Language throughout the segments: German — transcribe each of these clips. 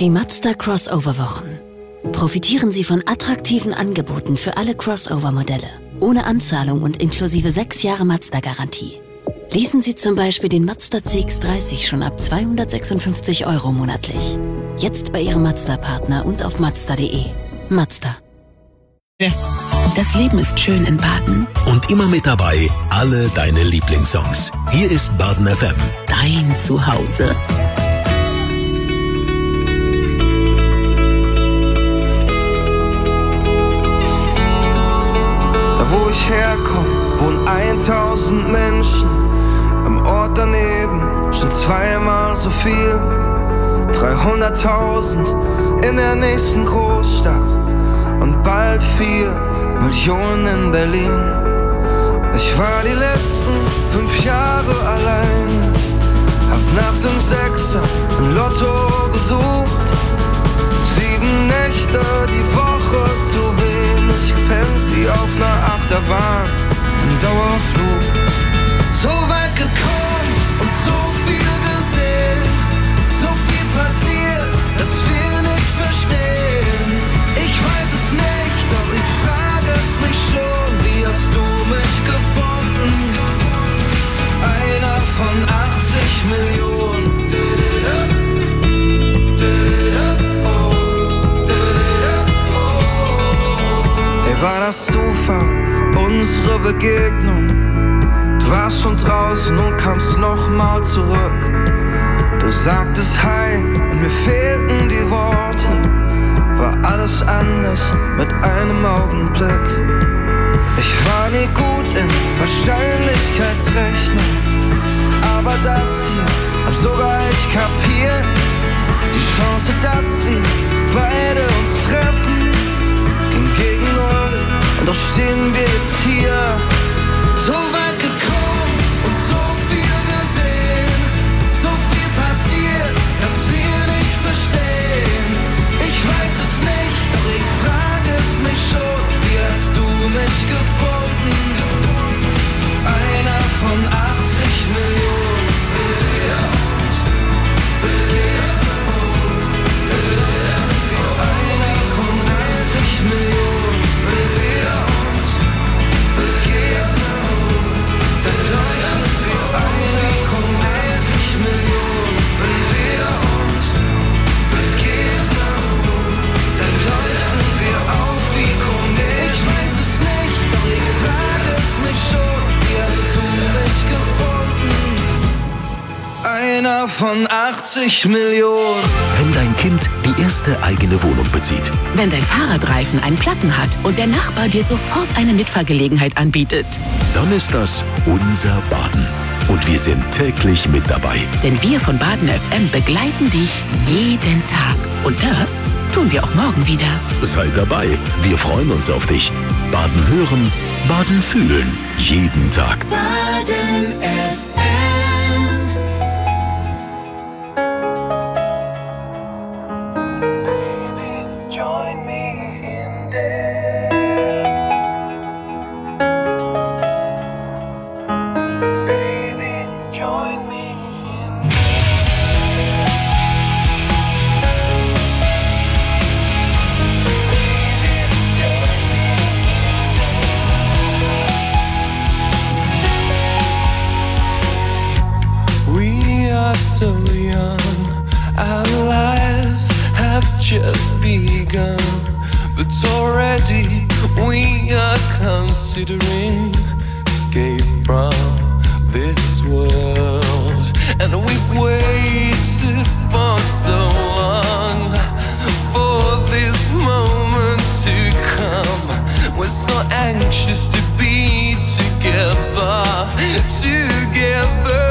Die Mazda Crossover-Wochen. Profitieren Sie von attraktiven Angeboten für alle Crossover-Modelle. Ohne Anzahlung und inklusive 6 Jahre Mazda-Garantie. Leasen Sie zum Beispiel den Mazda CX-30 schon ab 256 € monatlich. Jetzt bei Ihrem Mazda-Partner und auf Mazda.de. Mazda. Das Leben ist schön in Baden. Und immer mit dabei alle deine Lieblingssongs. Hier ist Baden FM. Dein Zuhause. Da wo ich herkomme, wohnen 1000 Menschen. Am Ort daneben schon zweimal so viel. 300.000 in der nächsten Großstadt und bald 4 Millionen in Berlin. Ich war die letzten 5 Jahre alleine, hab nach dem Sechser im Lotto gesucht. 7 Nächte die Woche zu wenig gepennt, wie auf einer Achterbahn im Dauerflug. So weit gekommen und so viel gesehen, so viel passiert, dass wir nicht verstehen. Ich weiß es nicht, doch ich frage es mich schon, wie hast du mich gefunden? Einer von 80 Millionen. Ey, war das Zufall, unsere Begegnung? Du warst schon draußen und kamst nochmal zurück. Du sagtest Hi und mir fehlten die Worte. War alles anders mit einem Augenblick. Ich war nie gut in Wahrscheinlichkeitsrechnung, aber das hier hab sogar ich kapiert. Die Chance, dass wir beide uns treffen, ging gegen 0 und doch stehen wir jetzt hier. So weit gekommen und so viel gesehen, so viel passiert, dass wir nicht verstehen. Ich weiß es nicht, doch ich frage es mich schon, wie hast du mich gefunden? Einer von 80 Millionen. Einer von 80 Millionen. Einer von 80 Millionen. Wenn dein Kind die erste eigene Wohnung bezieht. Wenn dein Fahrradreifen einen Platten hat und der Nachbar dir sofort eine Mitfahrgelegenheit anbietet. Dann ist das unser Baden. Und wir sind täglich mit dabei. Denn wir von Baden FM begleiten dich jeden Tag. Und das tun wir auch morgen wieder. Sei dabei. Wir freuen uns auf dich. Baden hören, Baden fühlen. Jeden Tag. Baden FM. So young, our lives have just begun, but already we are considering escape from this world. And we've waited for so long for this moment to come. We're so anxious to be together, together.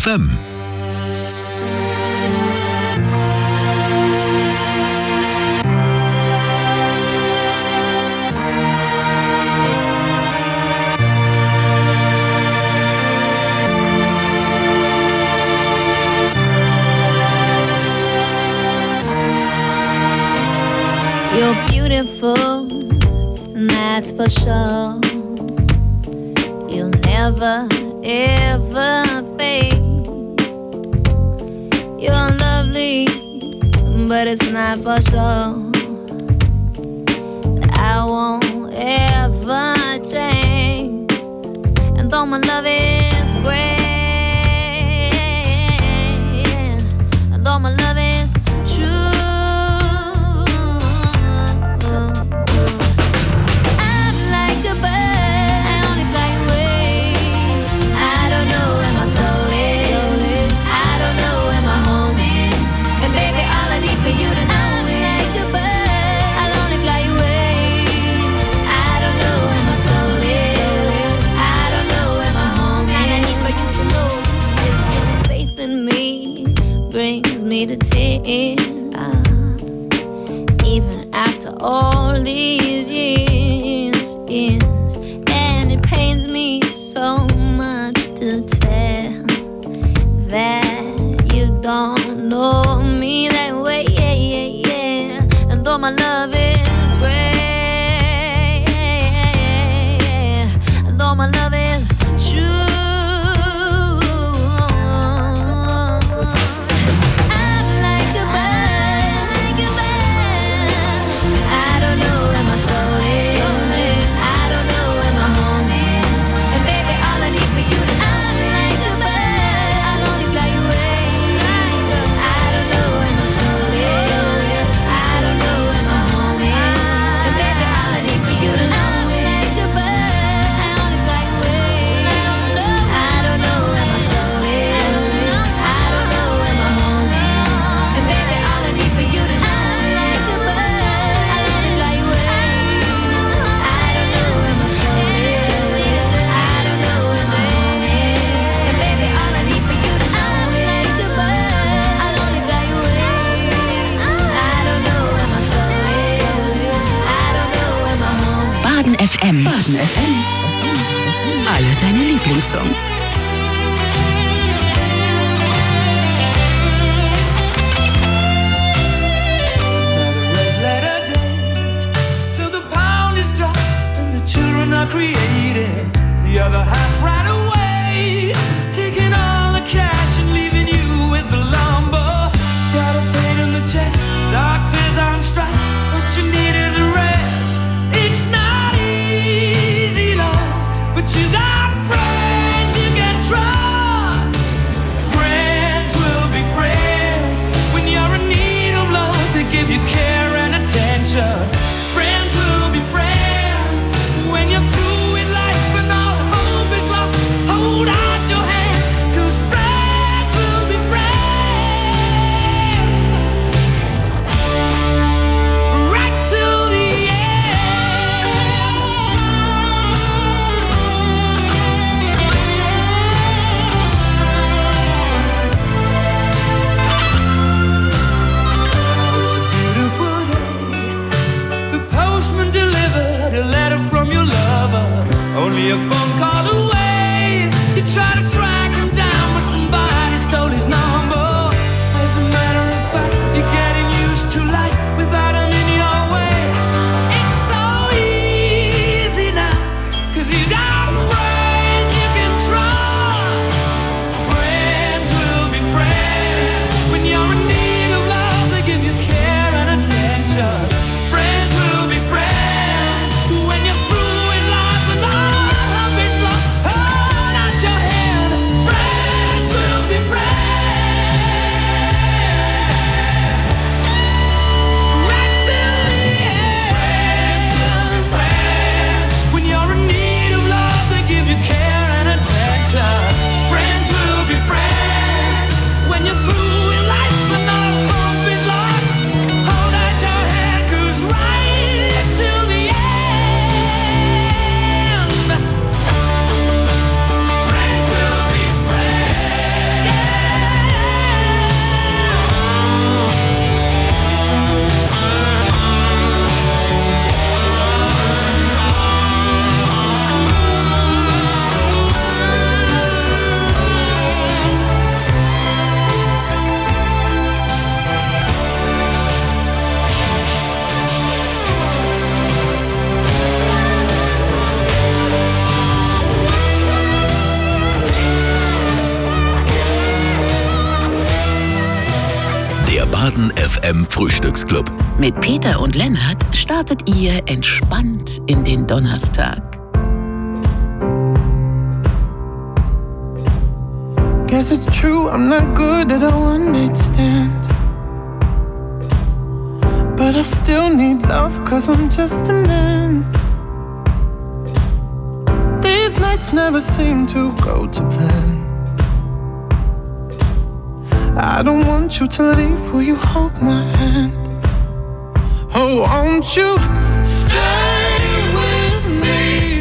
FM. You're beautiful, and that's for sure. You'll never, ever fade. You're lovely, but it's not for sure. I won't ever change. And though my love is great, and though my love is true, brings me to tears, even after all these years, and it pains me so much to tell that you don't know me that way, and though my love is great, and though my love is true, FM. Baden FM. Alle deine Lieblingssongs. Another red letter day. So the pound is dropped and the children are created. The other half right away, taking all the cash and leaving you with the lumber. Got a pain in the chest, doctors on strike. What you need is a rest. It's not easy, love, but you got friends you can trust. Friends will be friends when you're in need of love. They give you care and attention. Friends will be friends when you're through with life and all hope is lost. Hold out your hand, 'cause friends will be friends right till the end. It's a beautiful day. The postman delivered a letter from your lover, only a phone call away. You try to track him down, but somebody stole his number. As a matter of fact, you're getting used to life without him in your way. It's so easy now, 'cause you got friends you can trust. Friends will be friends when you're in need of love. They give you care and attention. Friends will be friends when you're through with life and all hope is lost. Baden FM Frühstücksclub. Mit Peter und Lennart startet ihr entspannt in den Donnerstag. Guess it's true, I'm not good at a one-night stand. But I still need love, cause I'm just a man. These nights never seem to go to plan. I don't want you to leave, will you hold my hand? Oh, won't you stay with me?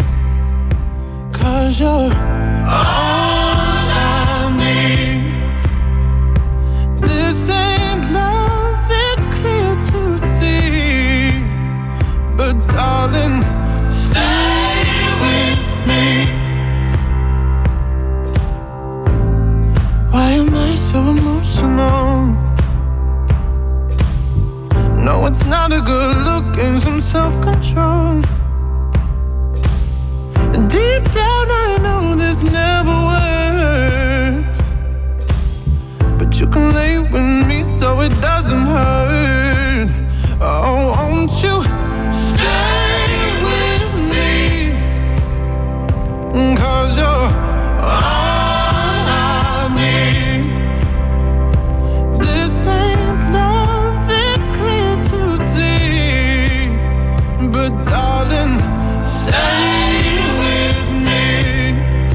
Cause you're all I need. This ain't love, it's clear to see. But darling, stay with me. Why am I so emotional? No, it's not a good look and some self-control. And deep down I know this never works. But you can lay with me so it doesn't hurt. Oh, won't you stay with me? 'Cause you're all I need. This ain't love, it's clear to see. But darling, stay with me.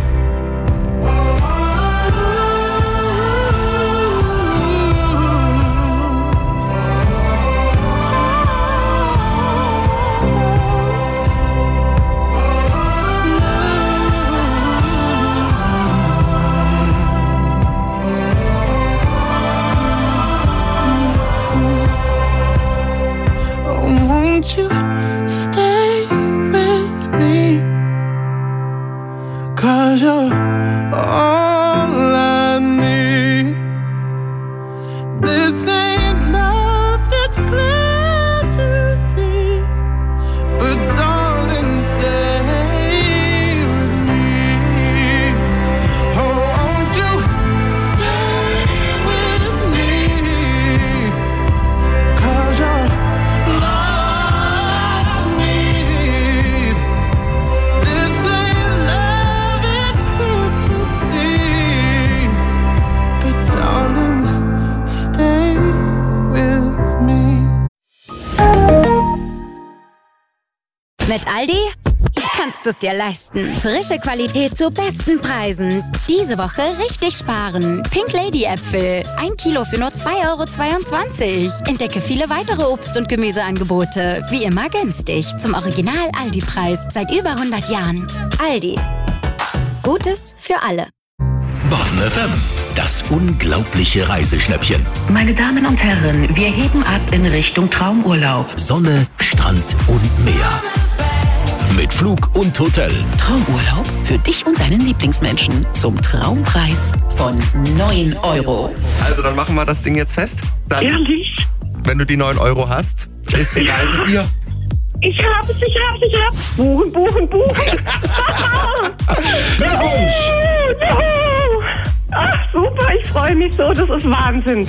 Oh, won't you stay with me? 'Cause you're all I need. This ain't love, it's clear to see. But darling, stay with me. Oh, won't you stay with me? 'Cause you're all I need. This ain't love, it's clear to see. But darling, stay with me. Mit Aldi kannst du es dir leisten. Frische Qualität zu besten Preisen. Diese Woche richtig sparen. Pink Lady Äpfel. 1 Kilo für nur 2,22 €. Entdecke viele weitere Obst- und Gemüseangebote. Wie immer günstig. Zum Original Aldi-Preis. Seit über 100 Jahren. Aldi. Gutes für alle. Baden FM, das unglaubliche Reiseschnäppchen. Meine Damen und Herren, wir heben ab in Richtung Traumurlaub. Sonne, Strand und Meer. Mit Flug und Hotel. Traumurlaub für dich und deinen Lieblingsmenschen zum Traumpreis von 9 €. Also dann machen wir das Ding jetzt fest. Dann, Ehrlich? wenn du die 9 € hast, ist die Reise dir. Ich hab's. Buchen. Glückwunsch! Juhu. Ach, super, ich freue mich so, das ist Wahnsinn.